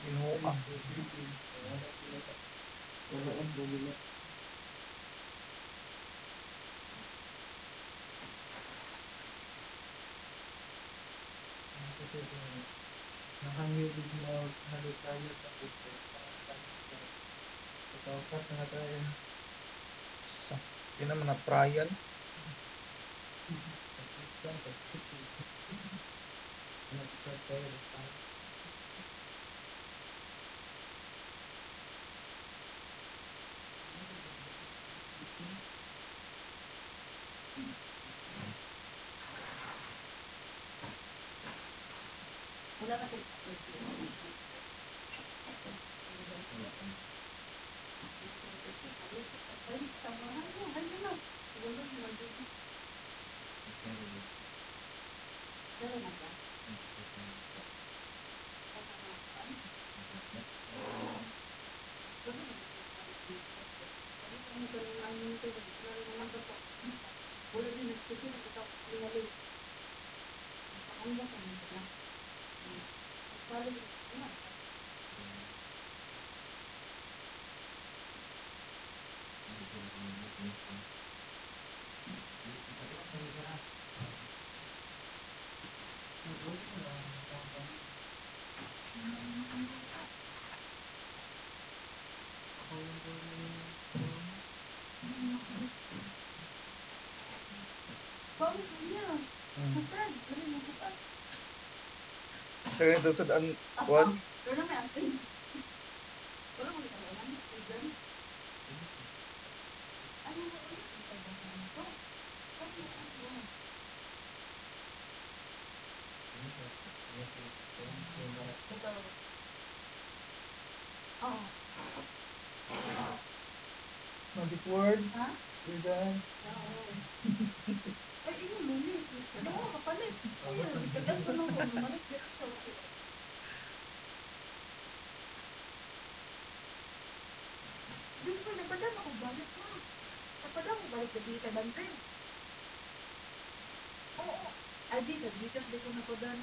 Binuka. Nakangilid mo halos tayo sa puso. Ito, cut na tayo. Yun naman na trial. Wala na po. Ay, samahan mo. Ano na? Wala mo nandito. Dala na ba? Wala din nagsusunod sa tapos pinali. Ang ba kami sila? Nagpalo din sila. Bakit niya? Kapag, ano yung kapag? Siya ganito sa daan. Kuan? Pero na may asin. Wala mo kita alam. Ayan. Ano mo ulit? Ito. Ano mo? Ito. Oo. Magic word. Ha? We're done. Oo. Ay, iyo mo ni. Ano mo kapalit? Ayun, ikagat ko na ko. Namalik dito sa ulo. Diyos ko, napadam ako balik mo. Napadam ako balik sa dito, Dante. Oo. Ay, dito ko napadam.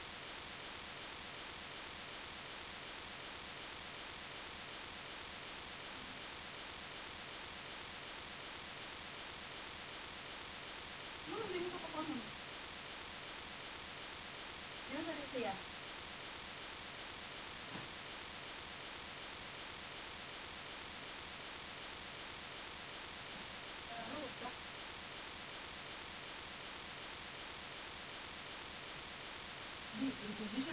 Ano, hindi mo kapapanon. Yan na rin siya. Di,